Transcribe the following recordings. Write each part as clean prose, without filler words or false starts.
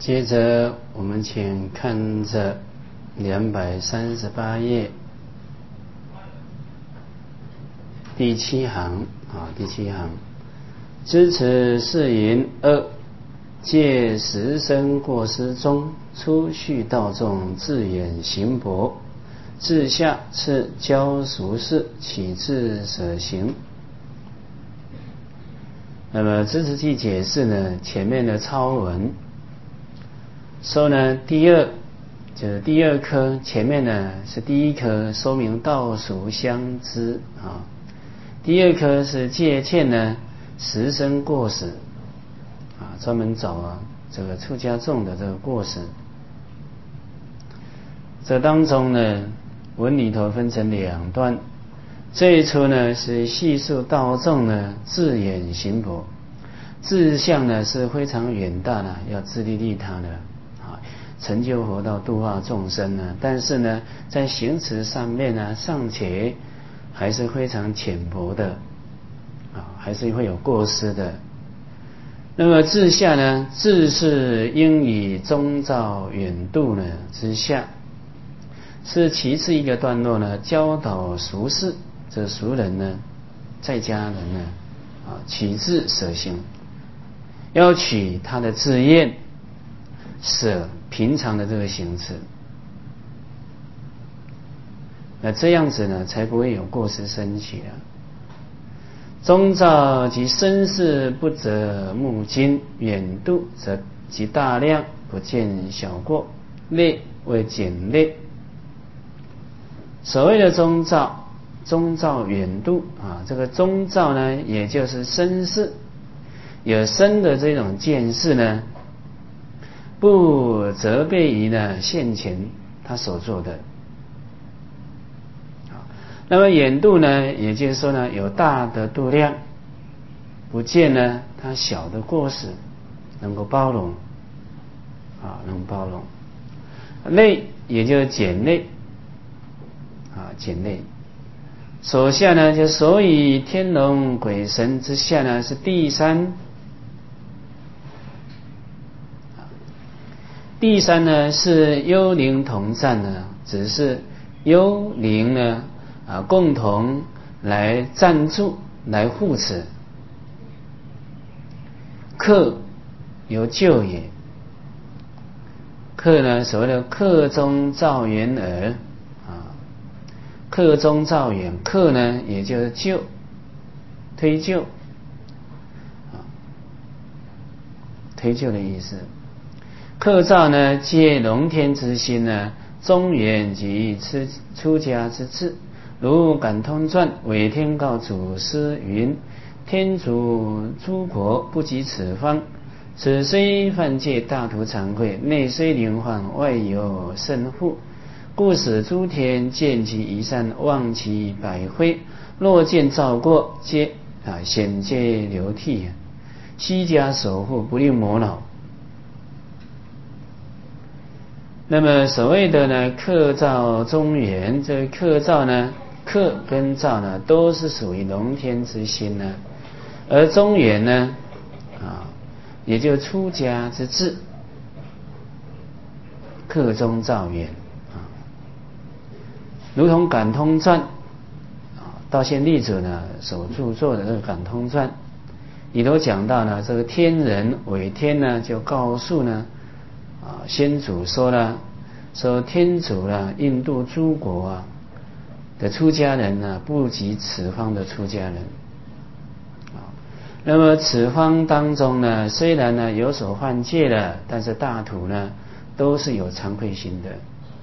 接着我们请看着238页第7行第7行，知此是云二，借十生过失中，初续道众自远行薄，自下次教俗事，起自舍行。那么知此记解释呢，前面的抄文说呢，第二就是第二科，前面呢是第一科说明道俗相知第二科是借鉴呢十生过失专门找这个出家众的这个过失。这当中呢，文里头分成2段，这一出呢是细述道众呢自远行薄，志向呢是非常远大的，要自利利他的成就佛道度化众生呢，但是呢在行持上面呢尚且还是非常浅薄的还是会有过失的。那么志下呢，志是应以中照远度呢之下，是其次一个段落呢，教导俗事，这俗人呢在家人呢起自舍行，要取他的志愿，舍平常的这个行持，那这样子呢才不会有过失升起中照即身世不择目精，远度则即大量，不见小过，类为简类。所谓的中照，中照远度这个中照呢，也就是身世有深的这种见识呢，不责备于呢现前他所做的。那么远度呢，也就是说呢，有大的度量，不见呢他小的过失，能够包容能包容。类也就是简类简类。所下呢，就所以天龙鬼神之下呢是第三。第三呢是幽灵同赞呢，只是幽灵呢共同来赞助来护持。客由救也，客呢所谓的客中造缘耳客中造缘，客呢也就是救推救推救的意思。客造呢借龙天之心呢，中原及出家之志，如感通传韦天告祖师云：天竺诸国不及此方，此虽犯戒大图惭愧，内虽灵患，外有甚护，故使诸天见其一善，忘其百非，若见造过，皆显皆流涕，悉家守护，不令魔恼。那么所谓的呢客造中原，这个客造呢，客跟造呢都是属于龙天之心呢，而中原呢也就出家之志，客中造缘如同感通传道显利者呢所著作的这个感通传里头讲到呢，这个天人韦天呢就告诉呢先祖说天竺印度诸国的出家人呢不及此方的出家人那么此方当中呢，虽然呢有所犯戒了，但是大土呢都是有惭愧心的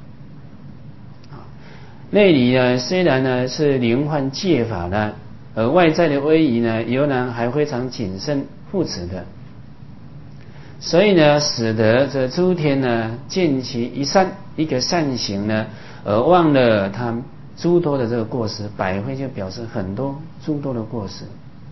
内里呢虽然呢是灵患戒法呢，而外在的威仪呢犹然还非常谨慎护持的，所以呢使得这诸天呢见其一善，一个善行呢，而忘了他诸多的这个过失，百非就表示很多诸多的过失。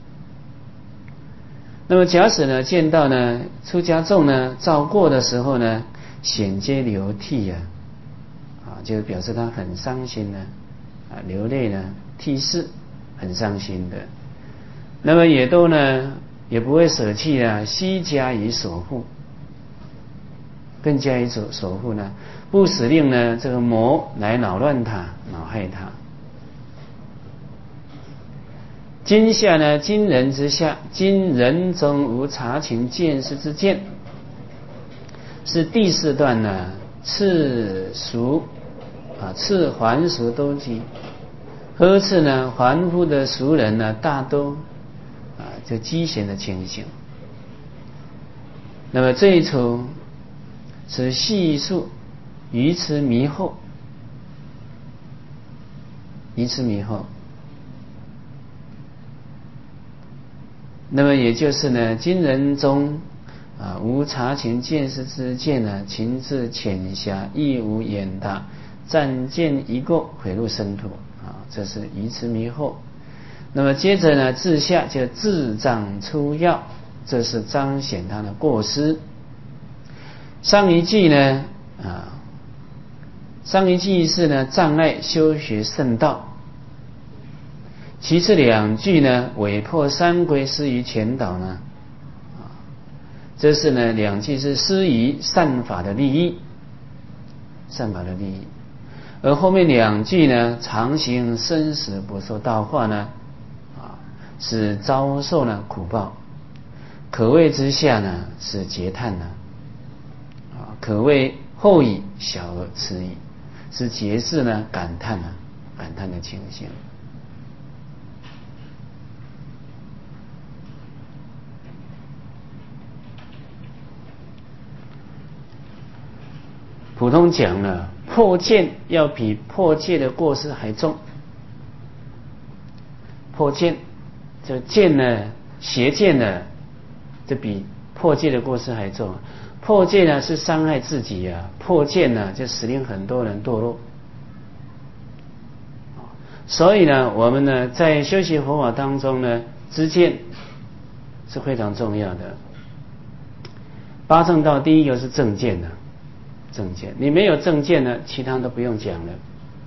那么假使呢见到呢出家众呢造过的时候呢，显皆流涕就表示他很伤心呢流泪呢涕泗，很伤心的。那么也都呢也不会舍弃悉加以守护更加以守护呢，不使令呢这个魔来扰乱他、恼害他。今下呢，今人之下，今人中无察情见识之见，是第四段呢，次俗次凡俗都集。呵斥呢，凡夫的俗人呢，大都就畸形的情形。那么这一处是细数愚痴迷惑，愚痴迷惑。那么也就是呢，今人中无察情见识之见呢，情志浅狭，亦无远大，暂见一过，毁入深土这是愚痴迷惑。那么接着呢，自下就自障出要，这是彰显他的过失。上一句呢上一句是呢障碍修学圣道。其次两句呢，委破三规，施于前导呢，这是呢两句是施于善法的利益，善法的利益。而后面两句呢，常行生死不受道化呢，是遭受呢苦报，可谓之下呢是嗟叹呢，可谓后已小而迟矣，是结是呢感叹的情形。普通讲呢，破见要比破戒的过失还重。破见，这见呢，邪见呢，这比破戒的过失还重。破戒呢是伤害自己破见呢就使令很多人堕落。所以呢，我们呢在修习佛法当中呢，知见是非常重要的。八正道第一个是正见呢。正见，你没有正见呢，其他都不用讲了。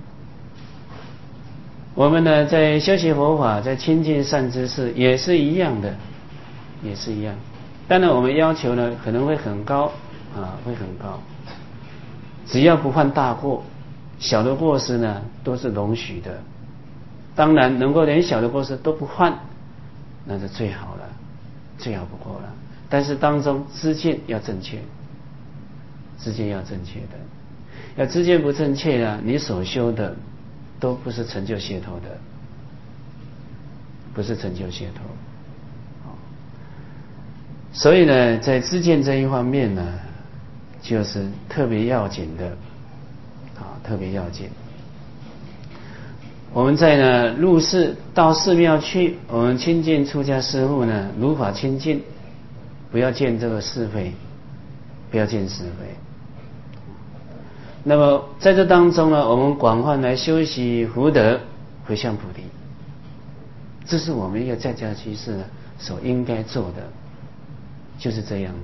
我们呢，在修习佛法，在亲近善知识也是一样的，也是一样。当然，我们要求呢，可能会很高会很高。只要不犯大过，小的过失呢，都是容许的。当然，能够连小的过失都不犯，那就最好了，最好不过了。但是当中知见要正确。知见要正确的，要知见不正确呢，你所修的都不是成就解脱的，不是成就解脱。所以呢，在知见这一方面呢，就是特别要紧的，特别要紧。我们在呢入寺到寺庙去，我们亲近出家师父呢，如法亲近，不要见这个是非，不要见是非。那么在这当中呢，我们广泛来修习福德回向菩提，这是我们一个在家居士呢所应该做的，就是这样的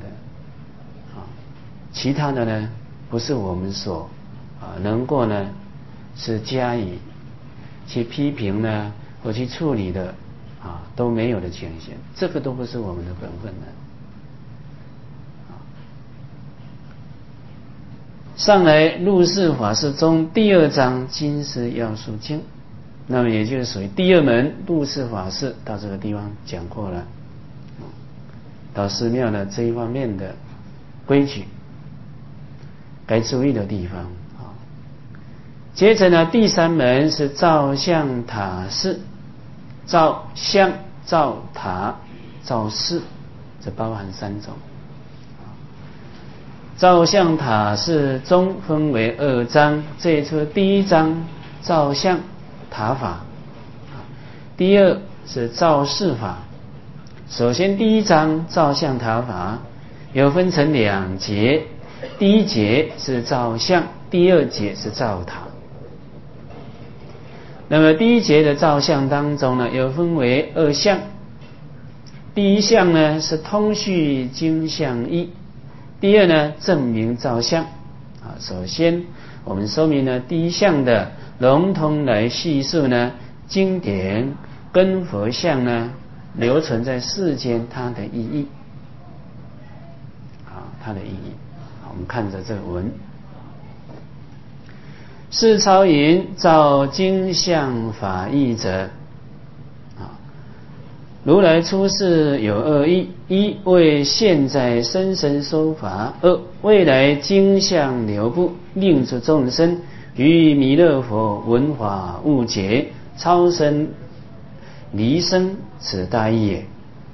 其他的呢不是我们所能够呢是加以去批评呢或去处理的都没有的情形，这个都不是我们的本分的。上来入世法事中第二章金丝要素经，那么也就是属于第二门入世法事，到这个地方讲过了。到寺庙呢这一方面的规矩，该注意的地方接着呢，第三门是造像塔事，造像、造塔、造事，这包含三种。造像塔事中分为二章，这一出第一章造像塔法，第二是造事法。首先第一章造像塔法有分成两节，第一节是造像，第二节是造塔。那么第一节的造像当中呢，有分为二项。第一项呢是通序经相义，第二呢证明造像首先我们说明了第一项的笼统来叙述呢经典跟佛像呢留存在世间它的意义它的意义。我们看着这个文。是超云照经相法义者，如来出世有二义：一为现在生生说法；二未来经相流布，令诸众生于弥勒佛闻法悟解，超生离生，此大义也。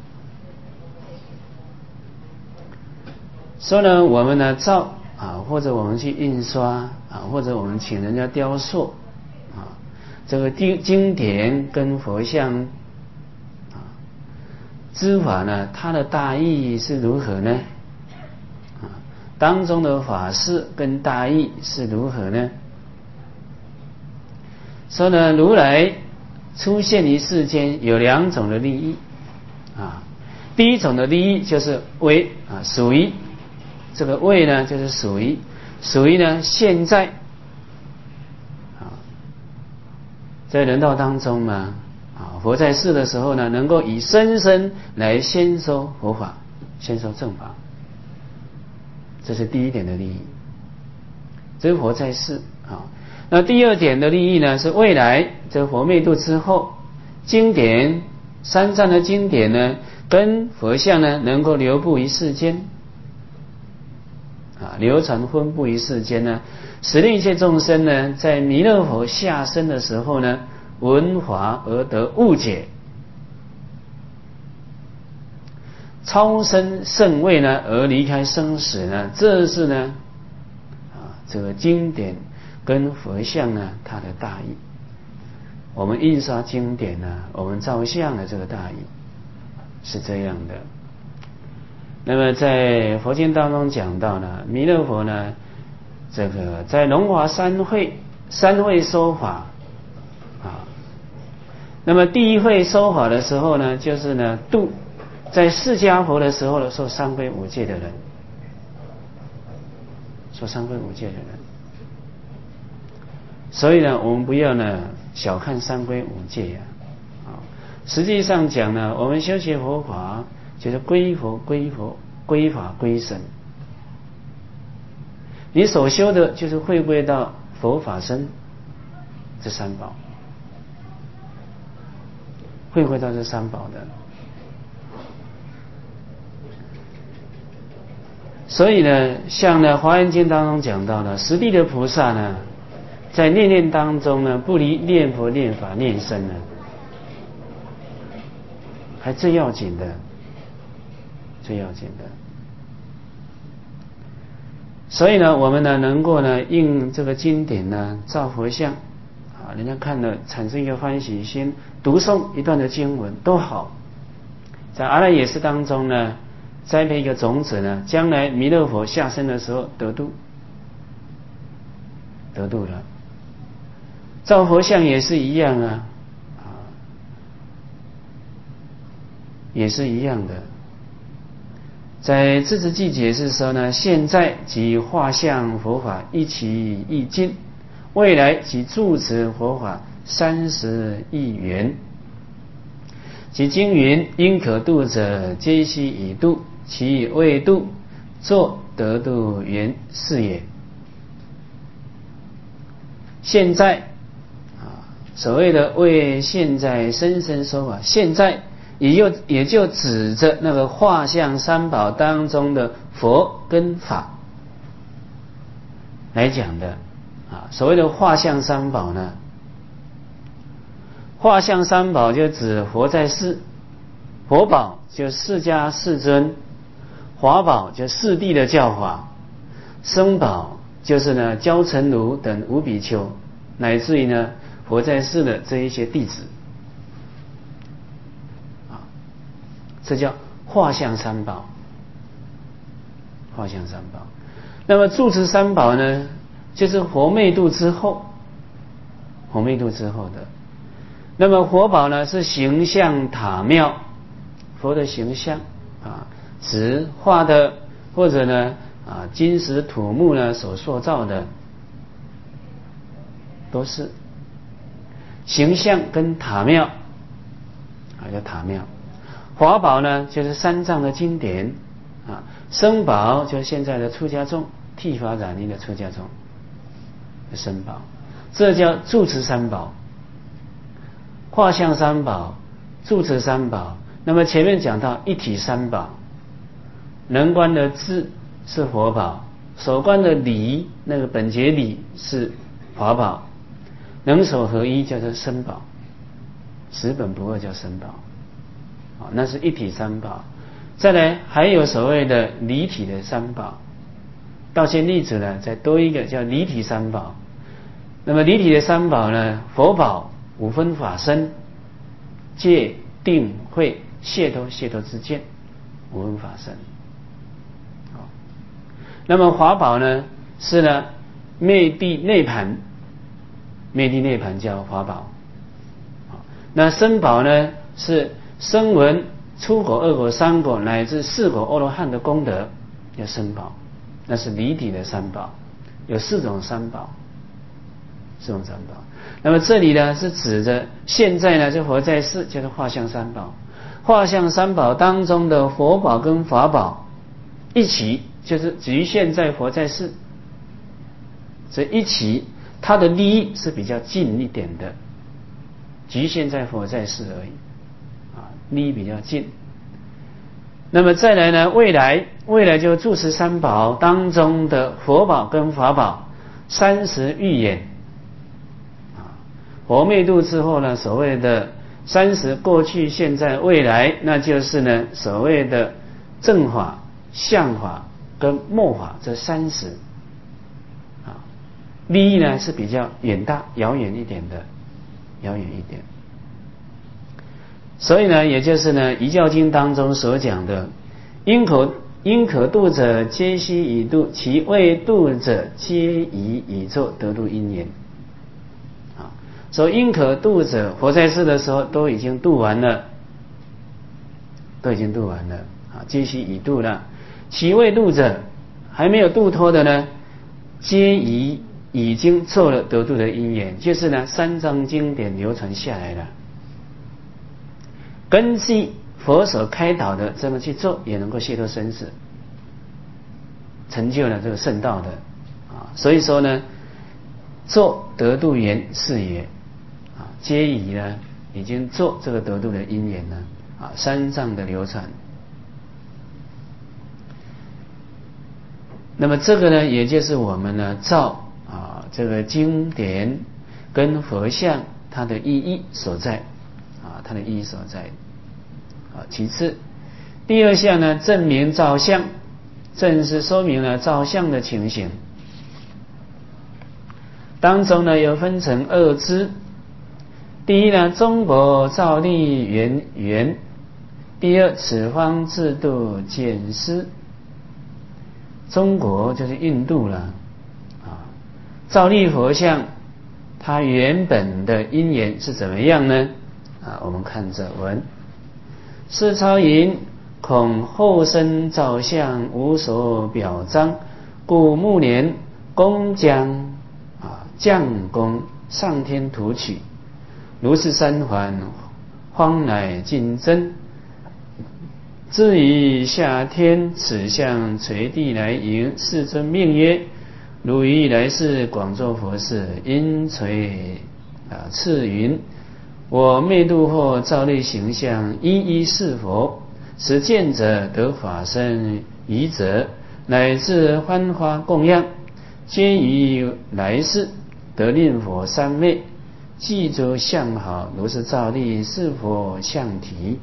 说呢，我们呢造或者我们去印刷或者我们请人家雕塑这个经典跟佛像知法呢，它的大意是如何呢？当中的法事跟大意是如何呢？说呢，如来出现于世间有两种的利益第一种的利益就是为属于这个为呢，就是属于呢现在在人道当中呢佛在世的时候呢，能够以生生来先说佛法，先说正法，这是第一点的利益，这是佛在世那第二点的利益呢，是未来这佛灭度之后，经典三藏的经典呢，跟佛像呢，能够流布于世间流传分布于世间呢，使令一切众生呢，在弥勒佛下生的时候呢，闻法而得悟解，超生圣位呢，而离开生死呢，这是呢这个经典跟佛像呢，它的大义。我们印刷经典呢，我们造像的这个大义是这样的。那么在佛经当中讲到呢，弥勒佛呢，这个在龙华三会说法那么第一会说法的时候呢，就是呢度在释迦佛的时候呢，受三皈五戒的人，受三皈五戒的人。所以呢，我们不要呢小看三皈五戒实际上讲呢，我们修学佛法就是归佛、归法、归僧。你所修的就是回归到佛法僧这三宝，回归到这三宝的。所以呢，像呢《华严经》当中讲到呢，十地的菩萨呢，在念念当中呢，不离念佛、念法、念僧呢，还最要紧的，最要紧的。所以呢，我们呢能够呢印这个经典呢，造佛像人家看了产生一个欢喜心，读诵一段的经文都好，在阿赖耶识当中呢，栽培一个种子呢，将来弥勒佛下生的时候得度了。造佛像也是一样也是一样的。在字字记解释说呢，现在即画像佛法一期一尽，未来即住持佛法30亿元。其经云：因可度者，皆悉已度；其未度，作得度缘是也。现在所谓的为现在生生说法，现在也就指着那个画像三宝当中的佛跟法来讲的所谓的画像三宝呢，画像三宝就指佛在世，佛宝就释迦世尊，法宝就四谛的教法，僧宝就是呢焦成如等五比丘，乃至于呢佛在世的这一些弟子这叫画像三宝。画像三宝，那么住持三宝呢，就是佛灭度之后的。那么佛宝呢，是形象塔庙，佛的形象纸画的，或者呢金石土木呢所塑造的，都是形象跟塔庙叫塔庙。法宝呢，就是三藏的经典僧宝就是现在的出家众剃发染衣的出家众的身宝，这叫住持三宝、画像三宝、住持三宝。那么前面讲到一体三宝，能观的智是佛宝，所观的理那个本觉理是法宝，能所合一叫做身宝，十本不二叫身宝，那是一体三宝。再来还有所谓的离体的三宝，道现例子呢再多一个叫离体三宝。那么离体的三宝呢，佛宝五分法身，戒定慧解脱之见，五分法身。那么法宝呢是呢灭地涅盘，灭地涅盘叫法宝。那身宝呢是声闻、初果、二果、三果乃至四果阿罗汉的功德叫身宝，那是离体的三宝，有四种三宝。那么这里呢是指着现在呢就活在世，叫做画像三宝。画像三宝当中的佛宝跟法宝一起，就是局限在活在世，这一起它的利益是比较近一点的，局限在活在世而已，利益比较近。那么再来呢，未来就住持三宝当中的佛宝跟法宝30预演。佛灭度之后呢，所谓的30过去现在未来，那就是呢所谓的正法、相法跟末法这30，利益呢是比较远大遥远一点。所以呢，也就是呢遗教经当中所讲的，因可度者皆悉以度，其未度者皆以作得度因缘。所以因可度者，活在世的时候都已经度完了，皆悉已度了。其未度者，还没有度脱的呢，皆已经做了得度的因缘，就是呢3藏经典流传下来了，根据佛所开导的这么去做，也能够解脱生死，成就了这个圣道的所以说呢，做得度缘是也。皆已呢，已经做这个得度的因缘呢3藏的流传。那么这个呢，也就是我们呢照这个经典跟佛像它的意义所在其次，第二项呢，证明照相，正是说明了照相的情形。当中呢，有分成2支。第一呢，中国照例缘；第二，此方制度见思。中国就是印度了照例佛像它原本的因缘是怎么样呢我们看这文：世超云，恐后生照相无所表彰，故暮年工将将功上天图取，如是三环，方乃竞争。至于下天，此相垂地来迎，世尊命曰：如于来世广作佛事，因垂赐云：我灭度后照例形象，一一是佛，使见者得法身，愚者乃至欢花供养，皆于来世得令佛三昧。记住相好，如是照例是佛相体。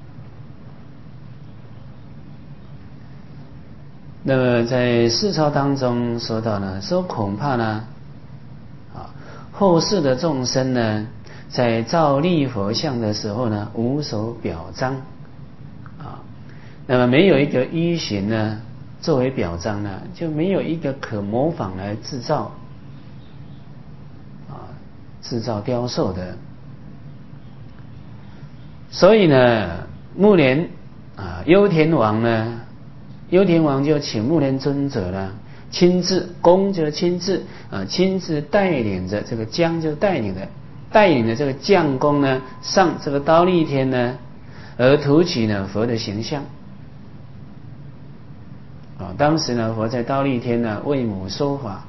那么在世抄当中说到呢，说恐怕呢后世的众生呢，在照例佛像的时候呢，无所表彰那么没有一个依循呢作为表彰呢，就没有一个可模仿来制造雕塑的。所以呢，暮年幽田王呢，幽田王就请目连尊者呢，亲自公就亲自带领着这个将，就带领着这个将公呢，上这个忉利天呢，而图取呢佛的形象， 当时呢，佛在忉利天呢为母说法，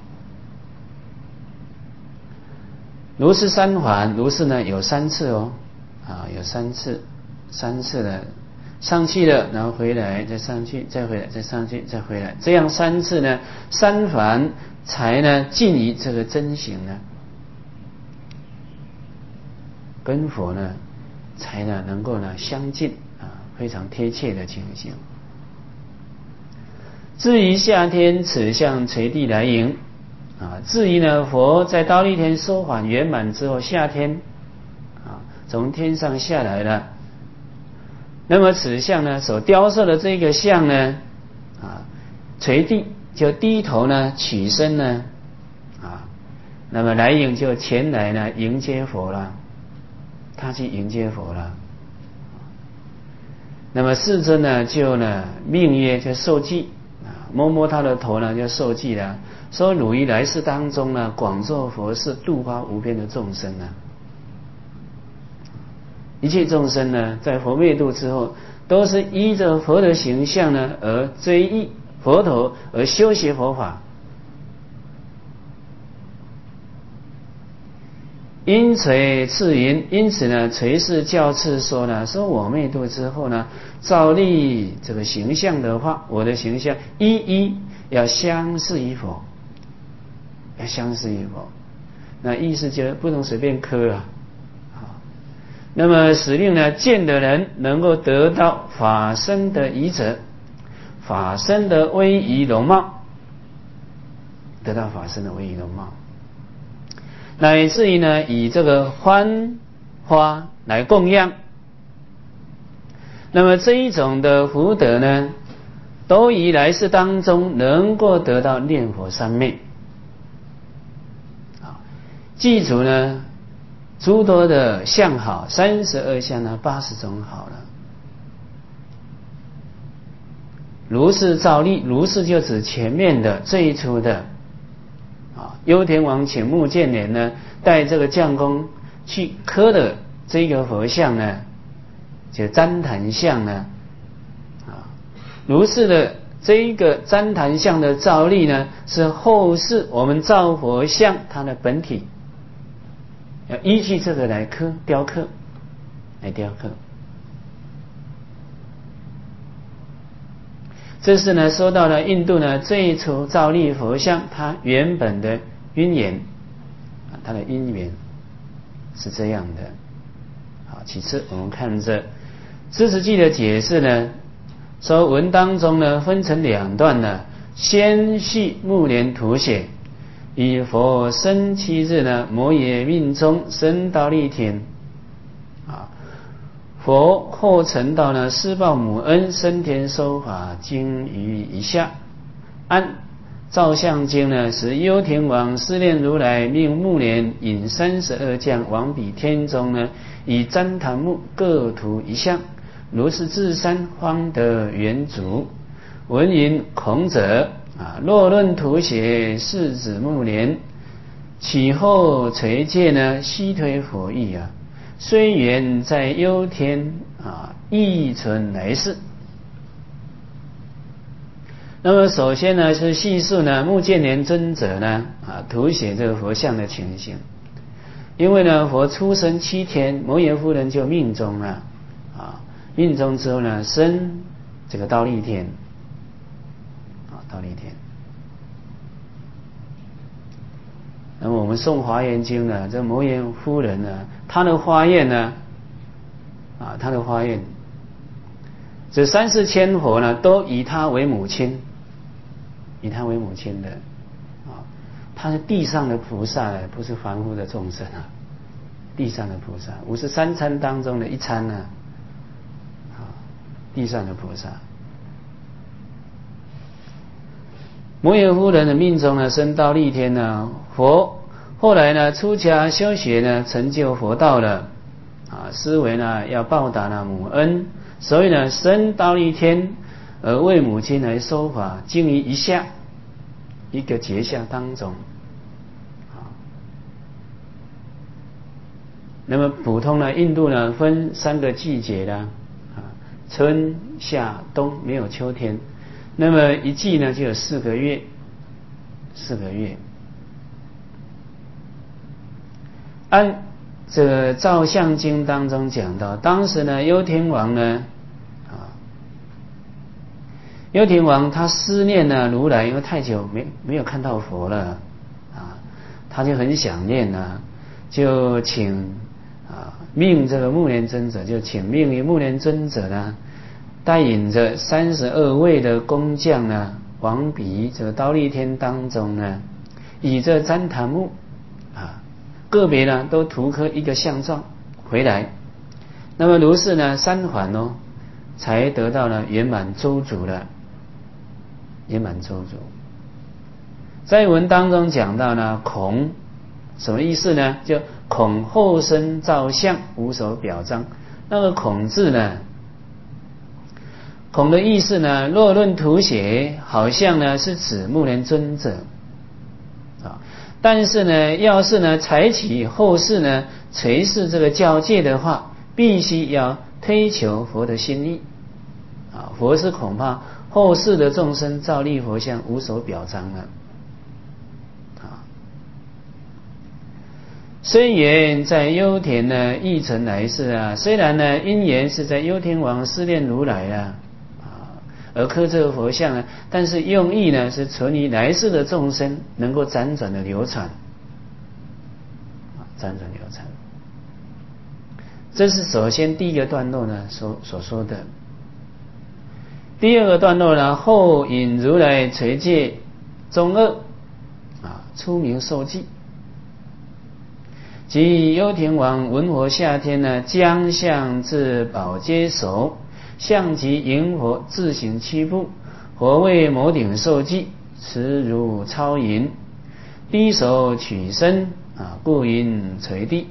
如是三环，如是呢有3次哦，有3次，3次呢上去了，然后回来，再上去，再回来，再上去，再回来，这样3次呢，3环才呢近于这个真形呢，跟佛呢才呢能够呢相近非常贴切的情形。至于夏天，此相垂地来迎至于呢，佛在忉利天说法圆满之后，夏天从天上下来了。那么此相呢，所雕塑的这个相呢，垂地就低头呢，起身呢，那么来迎就前来呢迎接佛了，他去迎接佛了。那么世尊呢，就呢命曰就受记摸摸他的头呢，就受记了，说汝于来世当中呢，广作佛事，度化无边的众生呢。一切众生呢，在佛灭度之后，都是依着佛的形象呢而追忆佛陀，而修学佛法。因垂次云，因此呢，垂是教次说呢，说我灭度之后呢，照立这个形象的话，我的形象一一要相似于佛，要相似于佛。那意思就不能随便刻了。那么使令呢，见的人能够得到法身的仪则，法身的威仪容貌，得到法身的威仪容貌。乃至于呢，以这个欢花来供养，那么这一种的福德呢，都于来世当中能够得到念佛三昧。记住呢，诸多的相好，32相呢，80种好了。如是照例，如是就指前面的最初的幽田王请目犍连呢，带这个将工去刻的这个佛像呢，就旃檀像呢，如是的这一个旃檀像的造例呢，是后世我们造佛像它的本体，要依据这个来雕刻。这是呢，说到了印度呢最初造立佛像，它原本的因缘，它的因缘是这样的。好，其次我们看这知识记的解释呢，说文当中呢分成2段呢，先叙目连图写，以佛生7日呢，摩耶命中生忉利天，佛后成道呢，施报母恩，升天说法经于以下。按照相经呢，使幽田王思念如来，命目连引32将往彼天中呢，以旃檀木各涂一像，如是至善方得圆足。闻云孔者若论图写是指目连，其后垂戒呢，悉推佛意虽缘在幽天亦存来世。那么首先呢，是叙述呢目犍连尊者呢图写这个佛像的情形。因为呢佛出生7天，摩耶夫人就命中了命中之后呢，生这个忉利天忉利天。那么我们诵华严经呢，这摩耶夫人呢，她的花愿呢她的花愿，这3世千佛呢都以她为母亲，以她为母亲的她是地上的菩萨呢，不是凡夫的众生地上的菩萨，53参当中的一参呢地上的菩萨。摩耶夫人的命中呢，生忉利天呢，佛后来呢出家修学呢，成就佛道了思维呢要报答了母恩，所以呢生忉利天，而为母亲来说法，经于一下一个节下当中。那么普通呢，印度呢分3个季节的春夏冬，没有秋天。 那么一季呢就有4个月，4个月。按这个《造像经》当中讲到，当时呢幽天王呢，幽天王他思念呢如来，因为太久没有看到佛了他就很想念就请命这个目连尊者，就请命于目连尊者呢，带领着32位的工匠呢，往彼这个忉利天当中呢，以这旃檀木个别呢都涂刻一个像状回来。那么如是呢3环才得到了圆满周足了，圆满周足。在文当中讲到呢，恐什么意思呢？就恐后生造像无所表彰。那个恐字呢，恐的意思呢，若论图写，好像呢是指目连尊者但是呢，要是呢采取后世呢垂视这个教戒的话，必须要推求佛的心意佛是恐怕后世的众生造立佛像无所表彰了虽言在幽田呢亦曾来世虽然呢因缘是在幽天王思念如来而刻这个佛像呢，但是用意呢是存于来世的众生能够辗转的流传辗转流传。这是首先第一个段落呢所说的。第二个段落呢，后引如来垂戒中恶出名受记，即幽天王闻佛下天呢，将相至宝阶首，相即迎佛自行7步，佛为摩顶受记，持如超银，低手取身故云垂地。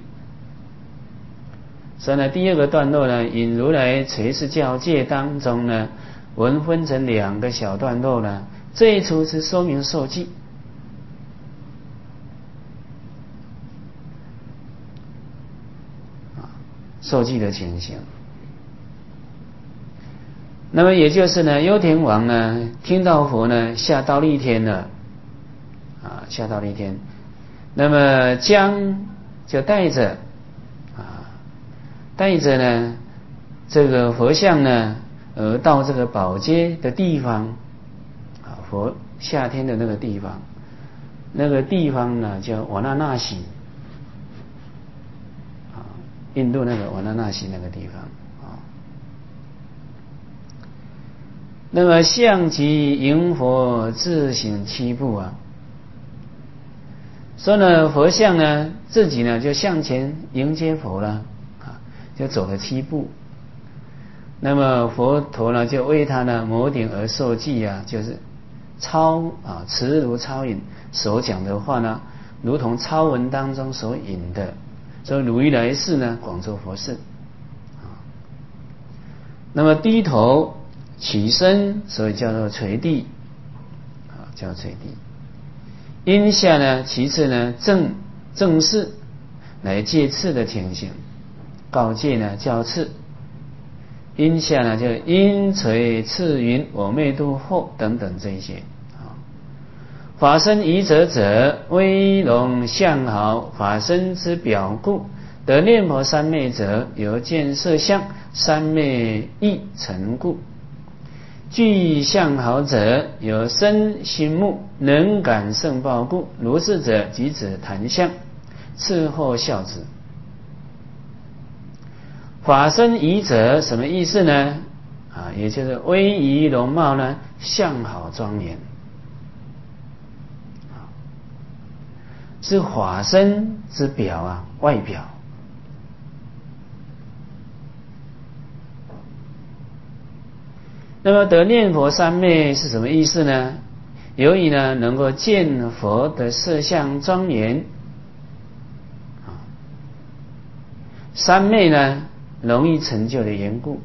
所以呢，第二个段落呢，引如来垂示教戒当中呢，文分成2个小段落呢。这一处是说明受记，受记的情形。那么也就是呢，幽天王呢听到佛呢下忉利天了下忉利天，那么将就带着呢这个佛像呢而到这个宝阶的地方佛下天的那个地方，那个地方呢叫瓦那纳西印度那个瓦那纳西那个地方那么相即迎佛自行7步所以呢佛像呢自己呢就向前迎接佛了就走了7步。那么佛陀呢就为他呢摩顶而受记就是持如超引，所讲的话呢如同超文当中所引的，所以如于来世呢广作佛事那么低头起身，所以叫做垂地叫垂地。因下呢其次呢正视来戒次的情形，告戒呢教次。因下呢就因垂次云我灭度后等等这一些法身仪者威龙相好，法身之表故，得念佛三昧者由见色相，三昧亦成故。具相好者有身心目能感胜报故，如是者即指檀相，次后孝子。法身仪者什么意思呢也就是威仪容貌呢相好庄严是法身之表外表。那么得念佛三昧是什么意思呢？由于呢能够见佛的色相庄严三昧呢容易成就的缘故。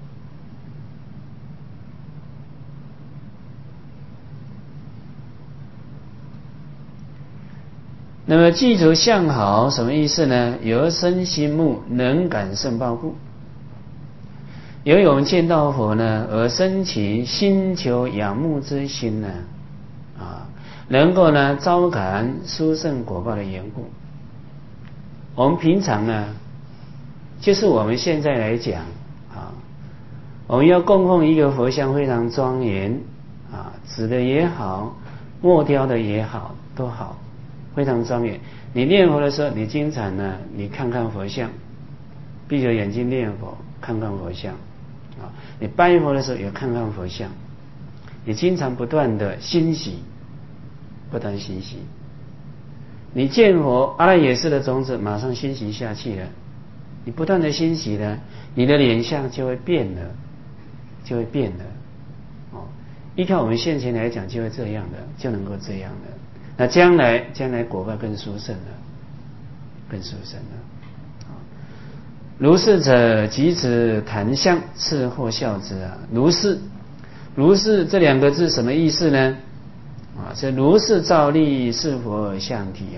那么记住相好什么意思呢？由身心目能感胜报故。 由于我们见到佛呢，而生起心求仰慕之心呢，能够呢招感殊胜果报的缘故。我们平常呢，就是我们现在来讲我们要供奉一个佛像非常庄严纸的也好，木雕的也好，都好，非常庄严。你念佛的时候，你经常呢，你看看佛像，闭着眼睛念佛，看看佛像你拜佛的时候也看看佛像，你经常不断的欣喜，不断欣喜。你见佛阿赖耶识的种子马上欣喜下去了，你不断的欣喜呢，你的脸相就会变了，就会变了依靠我们现前来讲，就会这样的，就能够这样的。那将来果报更殊胜了，更殊胜了。如是者，即指檀相，次或笑之如是这两个字什么意思呢？这如是照例是佛相体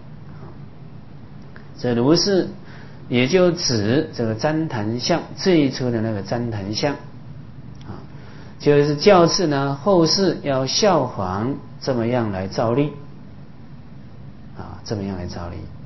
这如是也就指这个旃檀相，这一出的那个旃檀相就是教次呢，后世要效仿这么样来照例这么样来照例。